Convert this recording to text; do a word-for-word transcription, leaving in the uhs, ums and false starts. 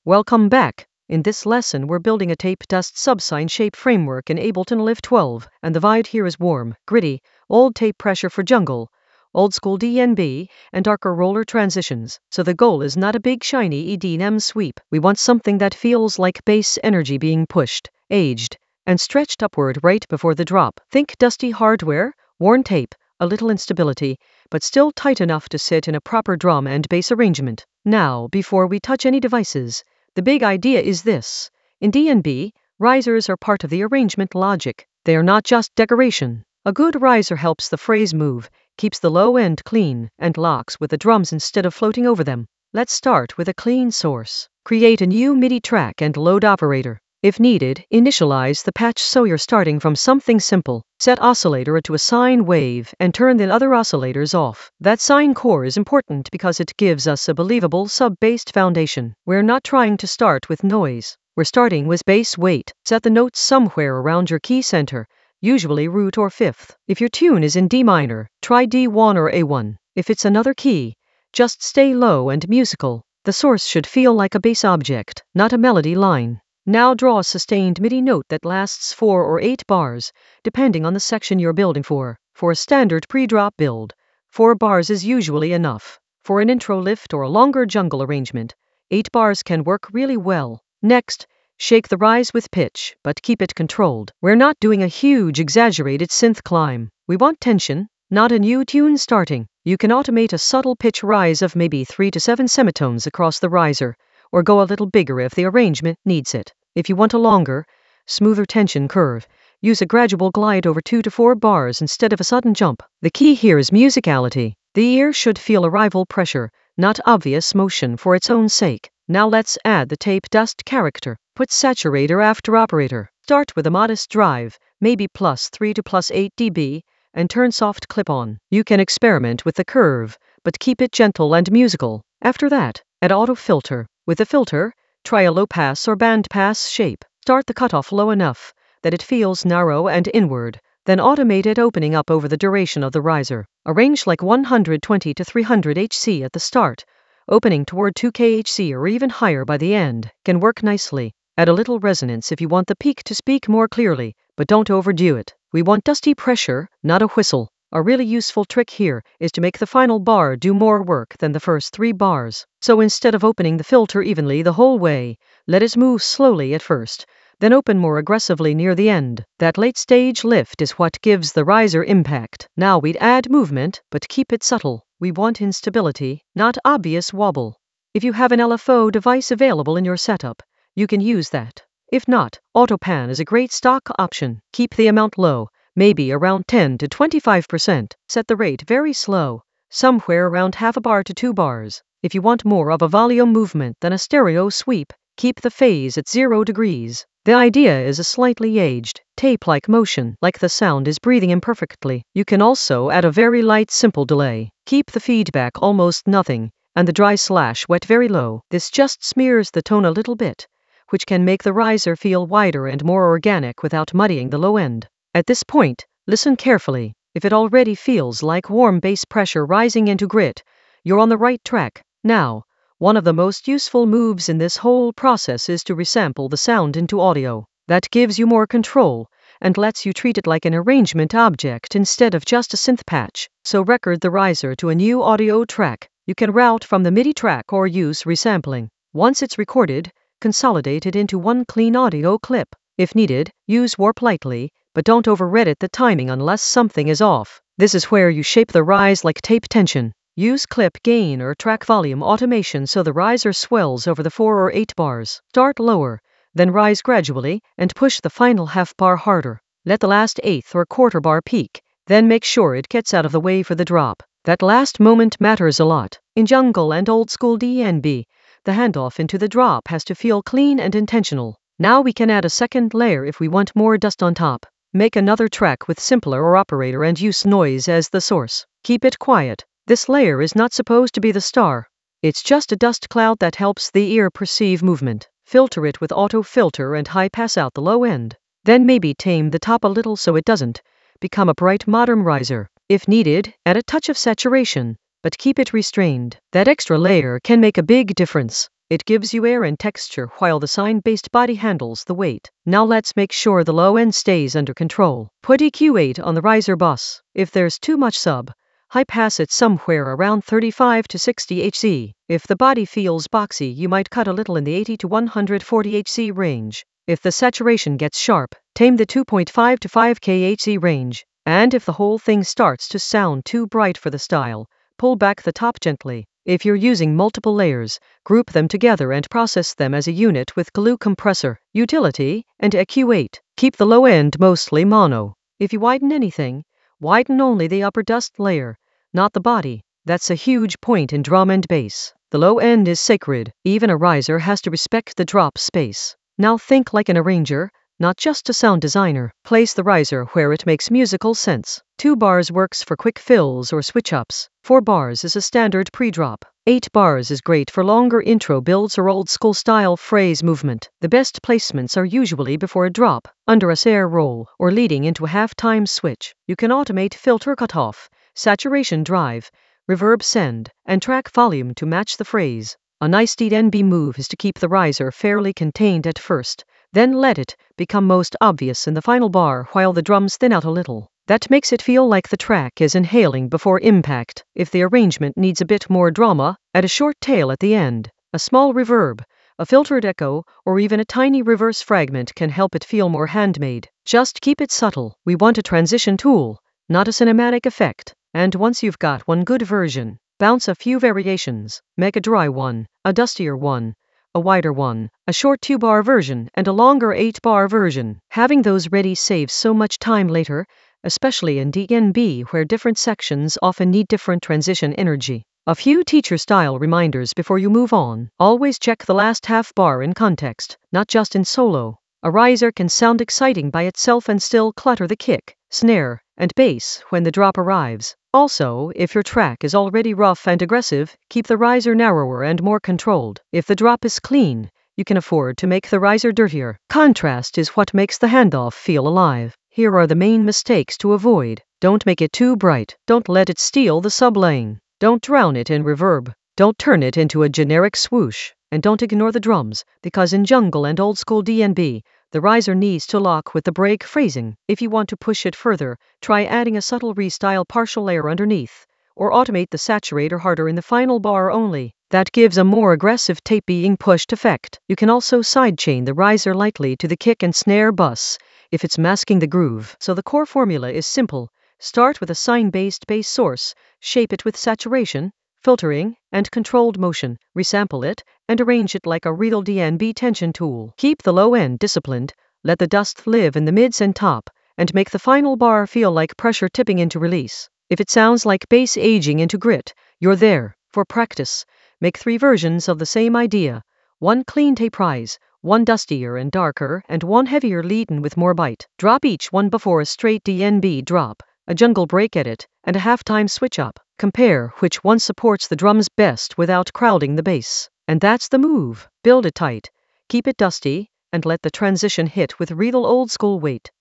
Welcome back. In this lesson, we're building a tape dust subsign shape framework in Ableton Live twelve, and the vibe here is warm, gritty, old tape pressure for jungle, old school D N B, and darker roller transitions. So the goal is not a big shiny E D M sweep. We want something that feels like bass energy being pushed, aged, and stretched upward right before the drop. Think dusty hardware, worn tape, a little instability, but still tight enough to sit in a proper drum and bass arrangement. Now, before we touch any devices, the big idea is this. In D N B, risers are part of the arrangement logic. They are not just decoration. A good riser helps the phrase move, keeps the low end clean, and locks with the drums instead of floating over them. Let's start with a clean source. Create a new MIDI track and load operator. If needed, initialize the patch so you're starting from something simple. Set oscillator to a sine wave and turn the other oscillators off. That sine core is important because it gives us a believable sub-based foundation. We're not trying to start with noise. We're starting with bass weight. Set the notes somewhere around your key center, usually root or fifth. If your tune is in D minor, try D one or A one. If it's another key, just stay low and musical. The source should feel like a bass object, not a melody line. Now draw a sustained MIDI note that lasts four or eight bars, depending on the section you're building for. For a standard pre-drop build, four bars is usually enough. For an intro lift or a longer jungle arrangement, eight bars can work really well. Next, shake the rise with pitch, but keep it controlled. We're not doing a huge exaggerated synth climb. We want tension, not a new tune starting. You can automate a subtle pitch rise of maybe three to seven semitones across the riser, or go a little bigger if the arrangement needs it. If you want a longer, smoother tension curve, use a gradual glide over two to four bars instead of a sudden jump. The key here is musicality. The ear should feel arrival pressure, not obvious motion for its own sake. Now let's add the tape dust character. Put saturator after operator. Start with a modest drive, maybe plus three to plus eight decibels, and turn soft clip on. You can experiment with the curve, but keep it gentle and musical. After that, add auto filter. With the filter, try a low pass or band pass shape. Start the cutoff low enough that it feels narrow and inward, then automate it opening up over the duration of the riser. A range like one hundred twenty to three hundred hertz at the start, opening toward two K H Z or even higher by the end, can work nicely. Add a little resonance if you want the peak to speak more clearly, but don't overdo it. We want dusty pressure, not a whistle. A really useful trick here is to make the final bar do more work than the first three bars. So instead of opening the filter evenly the whole way, let it move slowly at first, then open more aggressively near the end. That late stage lift is what gives the riser impact. Now we'd add movement, but keep it subtle. We want instability, not obvious wobble. If you have an L F O device available in your setup, you can use that. If not, AutoPan is a great stock option. Keep the amount low, maybe around ten to twenty-five percent. Set the rate very slow, somewhere around half a bar to two bars. If you want more of a volume movement than a stereo sweep, keep the phase at zero degrees. The idea is a slightly aged, tape-like motion, like the sound is breathing imperfectly. You can also add a very light simple delay. Keep the feedback almost nothing, and the dry slash wet very low. This just smears the tone a little bit, which can make the riser feel wider and more organic without muddying the low end. At this point, listen carefully. If it already feels like warm bass pressure rising into grit, you're on the right track. Now, one of the most useful moves in this whole process is to resample the sound into audio. That gives you more control and lets you treat it like an arrangement object instead of just a synth patch. So record the riser to a new audio track. You can route from the MIDI track or use resampling. Once it's recorded, consolidate it into one clean audio clip. If needed, use warp lightly, but don't over-edit the timing unless something is off. This is where you shape the rise like tape tension. Use clip gain or track volume automation so the riser swells over the four or eight bars. Start lower, then rise gradually, and push the final half bar harder. Let the last eighth or quarter bar peak, then make sure it gets out of the way for the drop. That last moment matters a lot. In jungle and old school D N B, the handoff into the drop has to feel clean and intentional. Now we can add a second layer if we want more dust on top. Make another track with simpler or operator and use noise as the source. Keep it quiet. This layer is not supposed to be the star. It's just a dust cloud that helps the ear perceive movement. Filter it with auto filter and high pass out the low end. Then maybe tame the top a little so it doesn't become a bright modern riser. If needed, add a touch of saturation, but keep it restrained. That extra layer can make a big difference. It gives you air and texture while the sine-based body handles the weight. Now let's make sure the low end stays under control. Put E Q eight on the riser bus. If there's too much sub, high pass it somewhere around thirty-five to sixty hertz. If the body feels boxy, you might cut a little in the eighty to one hundred forty hertz range. If the saturation gets sharp, tame the two point five to five kilohertz range. And if the whole thing starts to sound too bright for the style, pull back the top gently. If you're using multiple layers, group them together and process them as a unit with glue compressor, utility, and E Q eight. Keep the low end mostly mono. If you widen anything, widen only the upper dust layer, not the body. That's a huge point in drum and bass. The low end is sacred. Even a riser has to respect the drop space. Now think like an arranger, not just a sound designer. Place the riser where it makes musical sense. Two bars works for quick fills or switch-ups. Four bars is a standard pre-drop. Eight bars is great for longer intro builds or old-school style phrase movement. The best placements are usually before a drop, under a snare roll, or leading into a half-time switch. You can automate filter cutoff, saturation drive, reverb send, and track volume to match the phrase. A nice D N B move is to keep the riser fairly contained at first, then let it become most obvious in the final bar while the drums thin out a little. That makes it feel like the track is inhaling before impact. If the arrangement needs a bit more drama, add a short tail at the end. A small reverb, a filtered echo, or even a tiny reverse fragment can help it feel more handmade. Just keep it subtle. We want a transition tool, not a cinematic effect. And once you've got one good version, bounce a few variations. Make a dry one, a dustier one, a wider one, a short two-bar version, and a longer eight-bar version. Having those ready saves so much time later, especially in D N B where different sections often need different transition energy. A few teacher-style reminders before you move on. Always check the last half bar in context, not just in solo. A riser can sound exciting by itself and still clutter the kick, snare, and bass when the drop arrives. Also, if your track is already rough and aggressive, keep the riser narrower and more controlled. If the drop is clean, you can afford to make the riser dirtier. Contrast is what makes the handoff feel alive. Here are the main mistakes to avoid. Don't make it too bright. Don't let it steal the sublane. Don't drown it in reverb. Don't turn it into a generic swoosh. And don't ignore the drums, because in jungle and old school D N B, the riser needs to lock with the break phrasing. If you want to push it further, try adding a subtle restyle partial layer underneath, or automate the saturator harder in the final bar only. That gives a more aggressive tape being pushed effect. You can also sidechain the riser lightly to the kick and snare bus, if it's masking the groove. So the core formula is simple. Start with a sine-based bass source, shape it with saturation, filtering, and controlled motion, resample it, and arrange it like a real D N B tension tool. Keep the low end disciplined, let the dust live in the mids and top, and make the final bar feel like pressure tipping into release. If it sounds like bass aging into grit, you're there. For practice, make three versions of the same idea. One clean tape rise, one dustier and darker, and one heavier leaden with more bite. Drop each one before a straight D N B drop, a jungle break edit, and a halftime switch up. Compare which one supports the drums best without crowding the bass. And that's the move. Build it tight, keep it dusty, and let the transition hit with real old school weight.